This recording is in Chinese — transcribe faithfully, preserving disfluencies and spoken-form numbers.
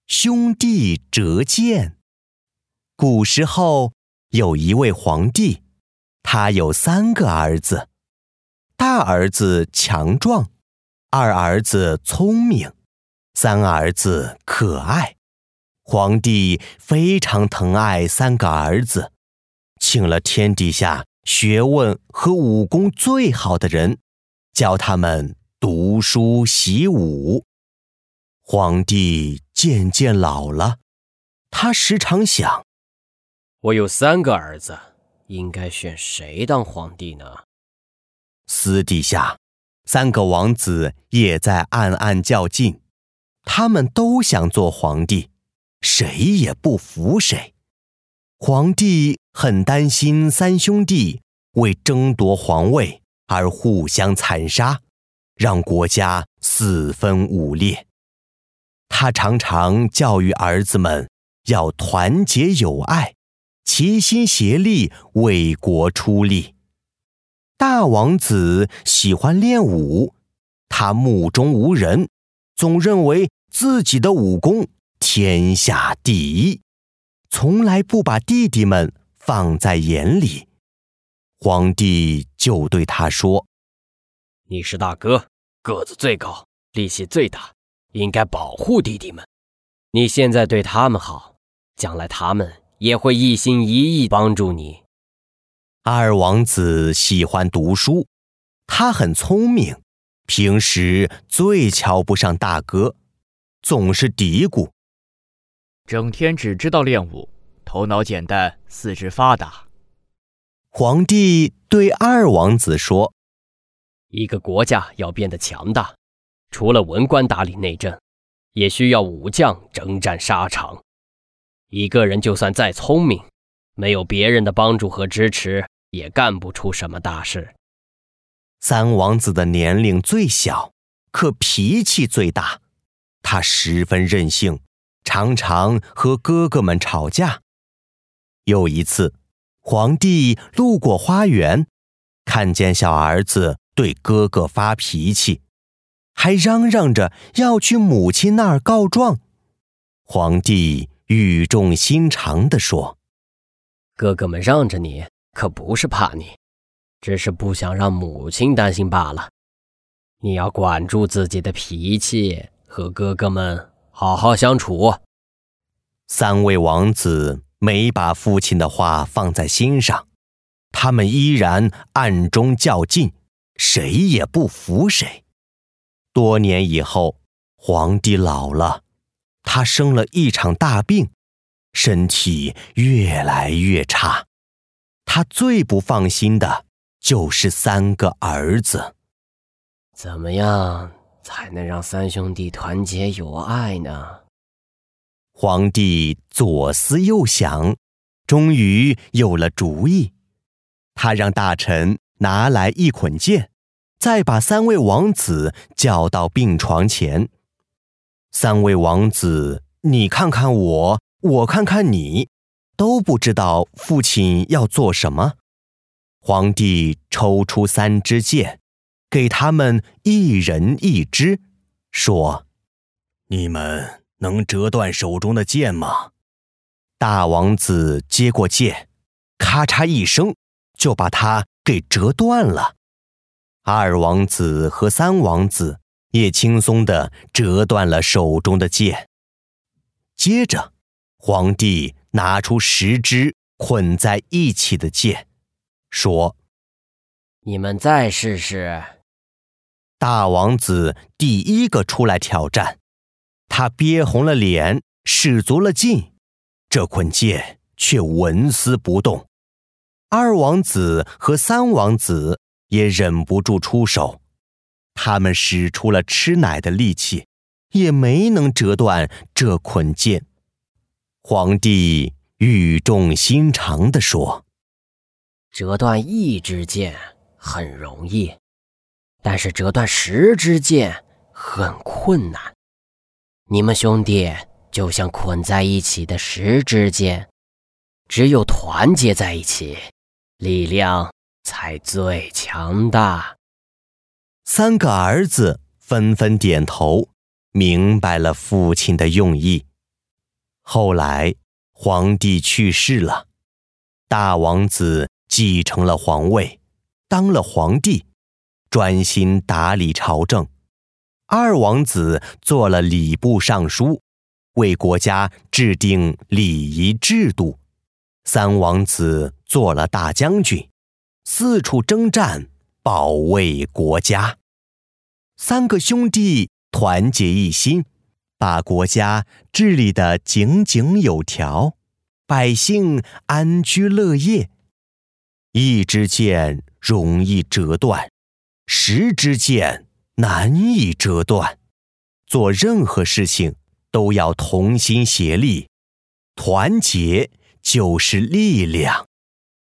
兄弟折剑。古时候有一位皇帝，他有三个儿子，大儿子强壮，二儿子聪明，三儿子可爱。皇帝非常疼爱三个儿子，请了天底下学问和武功最好的人，教他们读书习武。皇帝渐渐老了，他时常想， 我有三个儿子，应该选谁当皇帝呢？ 私底下，三个王子也在暗暗较劲，他们都想做皇帝，谁也不服谁。皇帝很担心三兄弟为争夺皇位而互相残杀，让国家四分五裂。他常常教育儿子们要团结友爱，齐心协力为国出力。大王子喜欢练武，他目中无人，总认为自己的武功天下第一，从来不把弟弟们放在眼里。皇帝就对他说， 你是大哥，个子最高，力气最大，应该保护弟弟们。你现在对他们好，将来他们也会一心一意帮助你。 二王子喜欢读书，他很聪明，平时最瞧不上大哥，总是嘀咕， 整天只知道练武，头脑简单，四肢发达。 皇帝对二王子说， 一个国家要变得强大，除了文官打理内政，也需要武将征战沙场。一个人就算再聪明，没有别人的帮助和支持，也干不出什么大事。 三王子的年龄最小，可脾气最大，他十分任性，常常和哥哥们吵架。有一次，皇帝路过花园，看见小儿子对哥哥发脾气，还嚷嚷着要去母亲那儿告状。皇帝语重心长地说， 哥哥们让着你，可不是怕你，只是不想让母亲担心罢了。你要管住自己的脾气，和哥哥们好好相处。 三位王子没把父亲的话放在心上，他们依然暗中较劲，谁也不服谁。多年以后，皇帝老了，他生了一场大病，身体越来越差。他最不放心的就是三个儿子。 怎么样才能让三兄弟团结友爱呢？ 皇帝左思右想，终于有了主意。他让大臣拿来一捆箭，再把三位王子叫到病床前。三位王子，你看看我，我看看你，都不知道父亲要做什么。皇帝抽出三支箭，给他们一人一支，说，你们能折断手中的剑吗？大王子接过剑，咔嚓一声，就把它给折断了。二王子和三王子也轻松地折断了手中的剑。接着，皇帝拿出十支捆在一起的剑，说， 你们再试试。 大王子第一个出来挑战，他憋红了脸，使足了劲，这捆剑却纹丝不动。二王子和三王子也忍不住出手，他们使出了吃奶的力气，也没能折断这捆剑。皇帝语重心长地说， 折断一支箭很容易，但是折断十支箭很困难。你们兄弟就像捆在一起的十支箭，只有团结在一起，力量才最强大。 三个儿子纷纷点头，明白了父亲的用意。 后来皇帝去世了，大王子继承了皇位，当了皇帝，专心打理朝政。二王子做了礼部尚书，为国家制定礼仪制度。三王子做了大将军，四处征战，保卫国家。三个兄弟团结一心，把国家治理得井井有条，百姓安居乐业。一支箭容易折断，十支箭难以折断。做任何事情都要同心协力，团结就是力量。